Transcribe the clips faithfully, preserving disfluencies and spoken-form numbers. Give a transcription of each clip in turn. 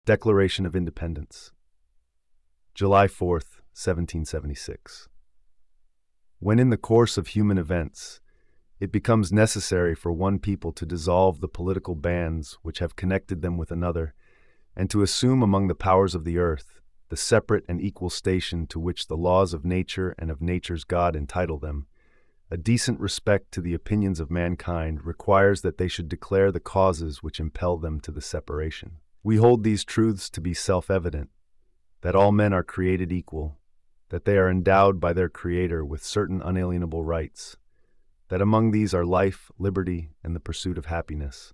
Declaration of Independence, July fourth, seventeen seventy-six. When in the course of human events, it becomes necessary for one people to dissolve the political bands which have connected them with another, and to assume among the powers of the earth the separate and equal station to which the laws of nature and of nature's God entitle them, a decent respect to the opinions of mankind requires that they should declare the causes which impel them to the separation. We hold these truths to be self-evident, that all men are created equal, that they are endowed by their Creator with certain unalienable rights, that among these are life, liberty, and the pursuit of happiness.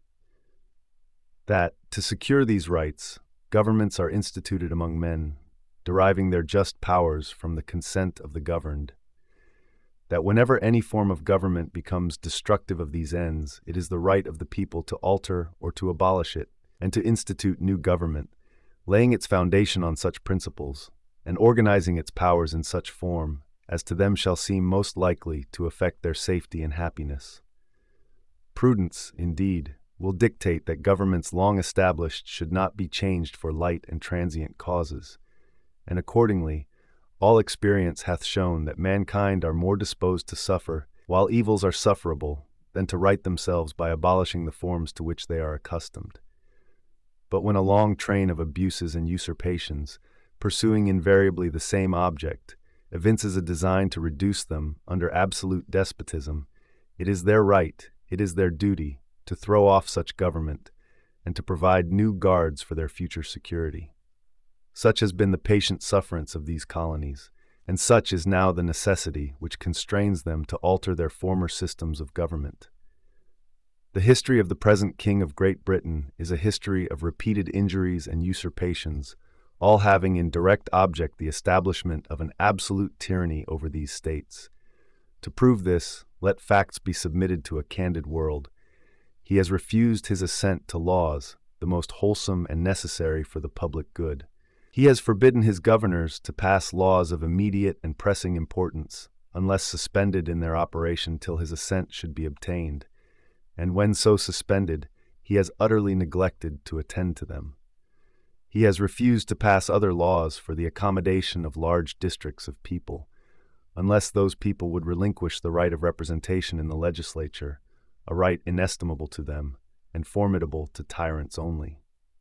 That, to secure these rights, governments are instituted among men, deriving their just powers from the consent of the governed. That whenever any form of government becomes destructive of these ends, it is the right of the people to alter or to abolish it, and to institute new government, laying its foundation on such principles, and organizing its powers in such form as to them shall seem most likely to affect their safety and happiness. Prudence, indeed, will dictate that governments long established should not be changed for light and transient causes, and accordingly, all experience hath shown that mankind are more disposed to suffer, while evils are sufferable, than to right themselves by abolishing the forms to which they are accustomed. But when a long train of abuses and usurpations, pursuing invariably the same object, evinces a design to reduce them under absolute despotism, it is their right, it is their duty, to throw off such government, and to provide new guards for their future security. Such has been the patient sufferance of these colonies, and such is now the necessity which constrains them to alter their former systems of government. The history of the present King of Great Britain is a history of repeated injuries and usurpations, all having in direct object the establishment of an absolute tyranny over these states. To prove this, let facts be submitted to a candid world. He has refused his assent to laws, the most wholesome and necessary for the public good. He has forbidden his governors to pass laws of immediate and pressing importance, unless suspended in their operation till his assent should be obtained, and when so suspended, he has utterly neglected to attend to them. He has refused to pass other laws for the accommodation of large districts of people, unless those people would relinquish the right of representation in the legislature, a right inestimable to them, and formidable to tyrants only.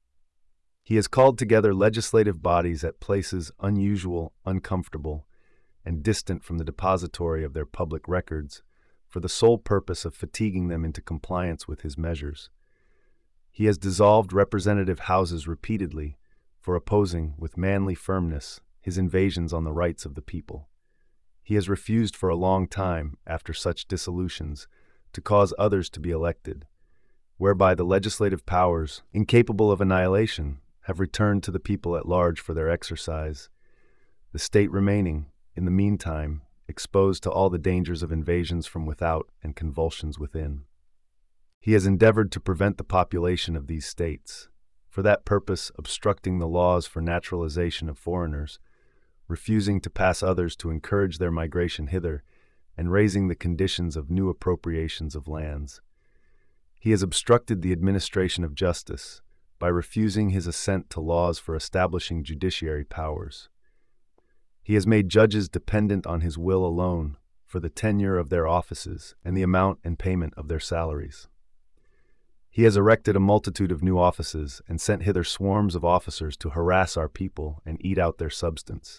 He has called together legislative bodies at places unusual, uncomfortable, and distant from the depository of their public records, for the sole purpose of fatiguing them into compliance with his measures. He has dissolved representative houses repeatedly for opposing, with manly firmness, his invasions on the rights of the people. He has refused for a long time, after such dissolutions, to cause others to be elected, whereby the legislative powers, incapable of annihilation, have returned to the people at large for their exercise, the state remaining, in the meantime, exposed to all the dangers of invasions from without and convulsions within. He has endeavored to prevent the population of these states, for that purpose obstructing the laws for naturalization of foreigners, refusing to pass others to encourage their migration hither, and raising the conditions of new appropriations of lands. He has obstructed the administration of justice by refusing his assent to laws for establishing judiciary powers. He has made judges dependent on his will alone for the tenure of their offices and the amount and payment of their salaries. He has erected a multitude of new offices and sent hither swarms of officers to harass our people and eat out their substance.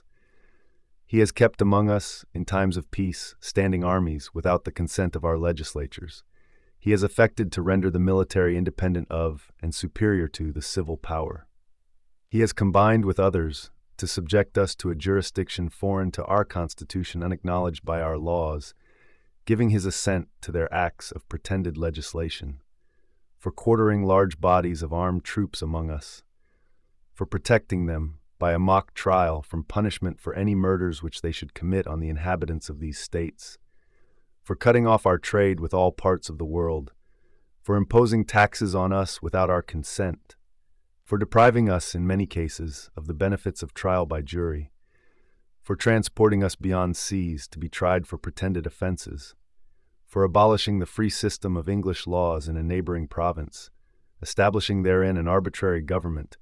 He has kept among us, in times of peace, standing armies without the consent of our legislatures. He has affected to render the military independent of and superior to the civil power. He has combined with others to subject us to a jurisdiction foreign to our Constitution, unacknowledged by our laws, giving his assent to their acts of pretended legislation, for quartering large bodies of armed troops among us, for protecting them by a mock trial from punishment for any murders which they should commit on the inhabitants of these states, for cutting off our trade with all parts of the world, for imposing taxes on us without our consent, for depriving us, in many cases, of the benefits of trial by jury, for transporting us beyond seas to be tried for pretended offenses, for abolishing the free system of English laws in a neighboring province, establishing therein an arbitrary government,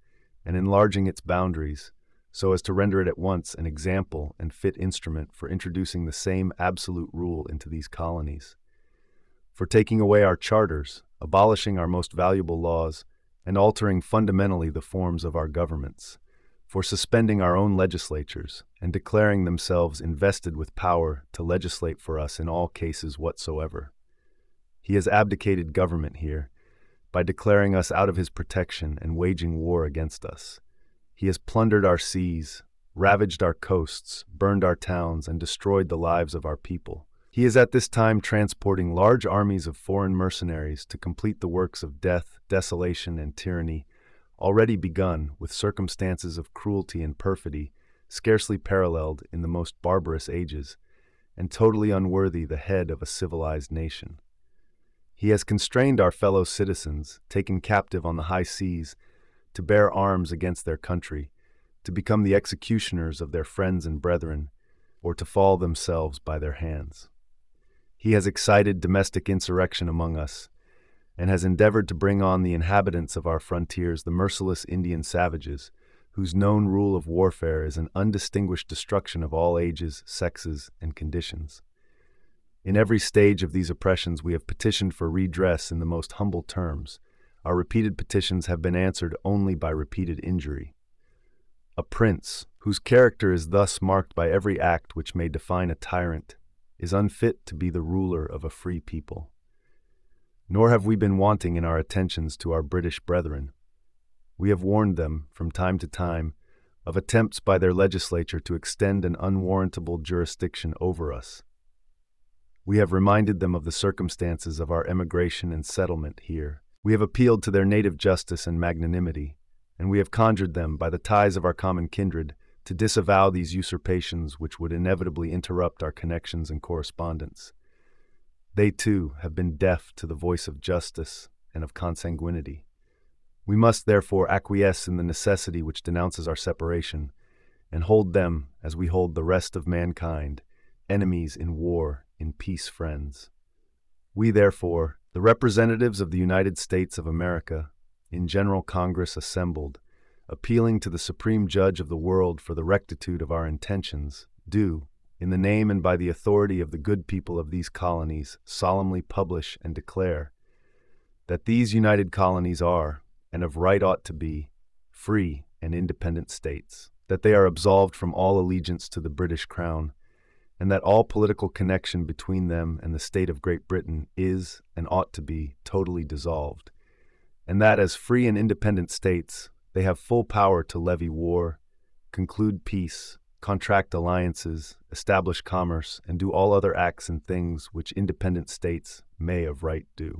and enlarging its boundaries, so as to render it at once an example and fit instrument for introducing the same absolute rule into these colonies, for taking away our charters, abolishing our most valuable laws, and altering fundamentally the forms of our governments, for suspending our own legislatures and declaring themselves invested with power to legislate for us in all cases whatsoever. He has abdicated government here by declaring us out of his protection and waging war against us. He has plundered our seas, ravaged our coasts, burned our towns, and destroyed the lives of our people. He is at this time transporting large armies of foreign mercenaries to complete the works of death, desolation, and tyranny, already begun with circumstances of cruelty and perfidy scarcely paralleled in the most barbarous ages, and totally unworthy the head of a civilized nation. He has constrained our fellow citizens, taken captive on the high seas, to bear arms against their country, to become the executioners of their friends and brethren, or to fall themselves by their hands. He has excited domestic insurrection among us, and has endeavored to bring on the inhabitants of our frontiers the merciless Indian savages, whose known rule of warfare is an undistinguished destruction of all ages, sexes, and conditions. In every stage of these oppressions we have petitioned for redress in the most humble terms. Our repeated petitions have been answered only by repeated injury. A prince, whose character is thus marked by every act which may define a tyrant, is unfit to be the ruler of a free people. Nor have we been wanting in our attentions to our British brethren. We have warned them, from time to time, of attempts by their legislature to extend an unwarrantable jurisdiction over us. We have reminded them of the circumstances of our emigration and settlement here. We have appealed to their native justice and magnanimity, and we have conjured them, by the ties of our common kindred, to disavow these usurpations which would inevitably interrupt our connections and correspondence. They, too, have been deaf to the voice of justice and of consanguinity. We must, therefore, acquiesce in the necessity which denounces our separation, and hold them, as we hold the rest of mankind, enemies in war, in peace friends. We, therefore, the representatives of the United States of America, in General Congress assembled, appealing to the Supreme Judge of the world for the rectitude of our intentions, do, in the name and by the authority of the good people of these colonies, solemnly publish and declare that these united colonies are, and of right ought to be, free and independent states, that they are absolved from all allegiance to the British Crown, and that all political connection between them and the state of Great Britain is, and ought to be, totally dissolved, and that as free and independent states, they have full power to levy war, conclude peace, contract alliances, establish commerce, and do all other acts and things which independent states may of right do.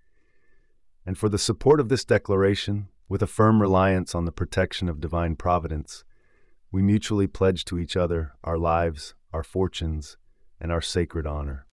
And for the support of this declaration, with a firm reliance on the protection of divine providence, we mutually pledge to each other our lives, our fortunes, and our sacred honor.